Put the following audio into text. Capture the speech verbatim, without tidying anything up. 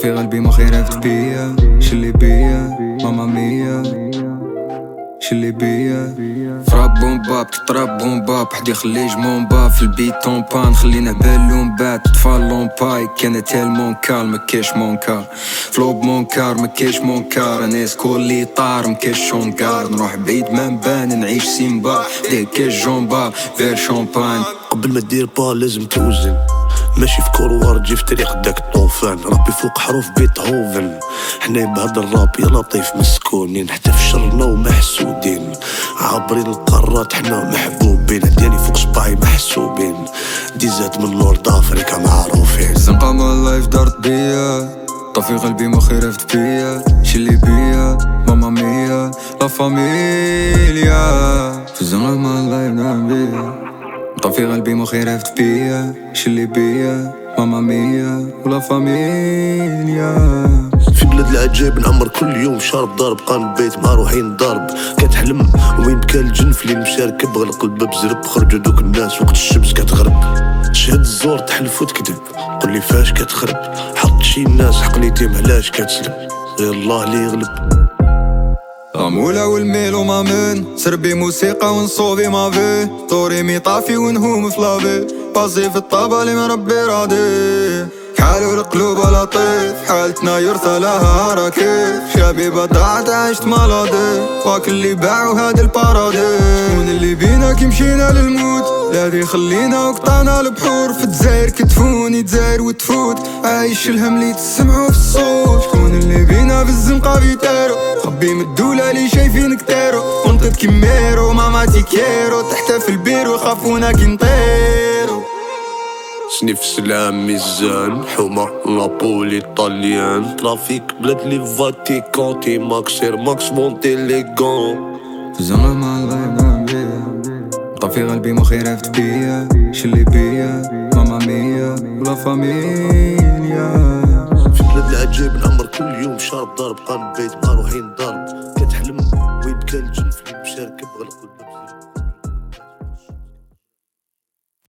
طفي قلبي ما خيرات بيا، شلي بيا ماما ميا، شلي بيا فراب بومبا بتطراب بومبا بحدي خلي جمون با في البيت طومبا نخلي نهبل لون بات طفال لومباي كان تيلمون كار مكيش مونكار فلوب مونكار مكيش مونكار ناس كولي طار مكيش شونكار نروح بعيد ما نبان نعيش سيمبا ديك كيش جومبا فير شامبان. قبل ما دير با لازم توزن، ماشي في كوروار تجي في طريق داك الطوفان، ربي فوق حروف بيتهوفن. حنا بهذا الراب يا لطيف مسكونين، حتى في شرنا ومحسودين، عابرين القارات حنا محبوبين، عدياني فوق صباعي محسوبين، دي زاد من لورد افريكا معروفين. زنقة ما لايف دارت بيا، طفي قلبي ما خيرفت بيا، شلي بيا ماما ميا لا فاميليا. في الزنقة ما لايف دارت بيا، طفي قلبي ما خيرفت بيا، شلي بيا ماما ميا ولا فاميليا. في بلاد العجائب نعمر كل يوم شارب ضارب، قان بيت مع روحين ضارب، كتحلم وين بكى الجن في الليل مشاركب، غلق الباب زرب خرجوا دوك الناس وقت الشمس كتغرب، تشهد الزور تحلف وتكذب، قولي فاش كتخرب، حط شي الناس حقنيتهم علاش كتسلب، غير الله لي يغلب. غامولا والميلو مامن سربي موسيقى ونصوبي ما في طوري مي طافي ونهوم في لافي بازي في الطابة لي مربي راضي حالو القلوب لطيف حالتنا يرثى لها راكيف شبيبة ضاعت عشت ملاضي واك اللي باعو هاد البارادي شكون اللي بينا كي مشينا للموت الذي خلينا وقطعنا البحور في الجزائر كتفوني تزاير وتفوت عايش الهم لي تسمعو في الصوت شكون اللي بينا في الزنقة فيتارو خبي من الدولة لي شايفينك تارو ونطيط كيميرو ماما تيكيرو تحت في البيرو يخافونا كي نطيرو سنيف سلام ميزان حومة نابولي طاليان ترافيك بلاد لي فاتيكان تي ماكسير ماكس مونتي ليغون. في زنقة ما لايف بيا طفي قلبي ما خيرفت بيا شلي بيا ماما ميا ولا فاميليا. في بلاد العجائب نعمر كل يوم شارب ضارب، قان بيت مع روحين ضارب، كتحلم وين بكى الجن في الليل مشاركب غلق الباب.